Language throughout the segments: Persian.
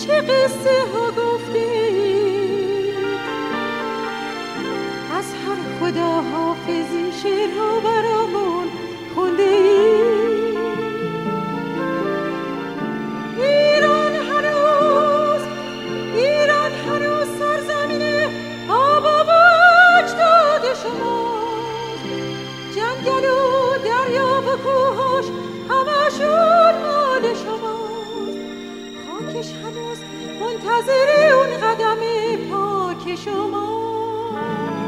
چه قصه ها گفتید، از هر خدا حافظی شعرها برامون خونده اید. ایران هنوز سرزمین آب و اجداد شماست، جنگل و دریا و کوهاش همشون مال شماست، خاکش هنوز منتظر اون قدم پاک شماست.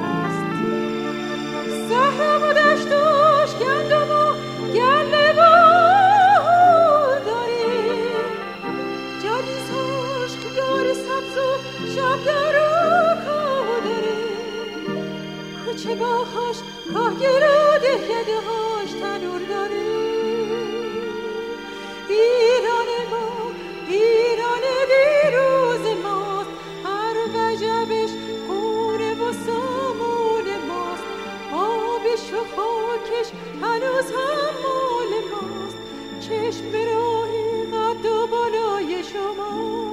صحرا و دشتاش گندم و گله بار داره، جادیزهاش خیار سبز و شبدر و کاه داره، کوچه باهاش کاهگیر و دهکده هاش تنور داره. ایران ما، ایران دیروز ماست، هر وجبش خونه و سامون ماست، آبش و خاکش هنوز هم مال ماست، چشم به راه قد و بالای شماست.